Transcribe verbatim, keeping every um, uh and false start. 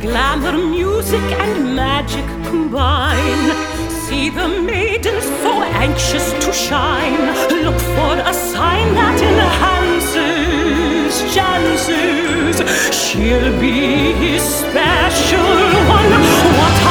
Glamour, music, and magic combine. See the maidens so anxious to shine. Look for a sign that enhances chances. She'll be his special one. What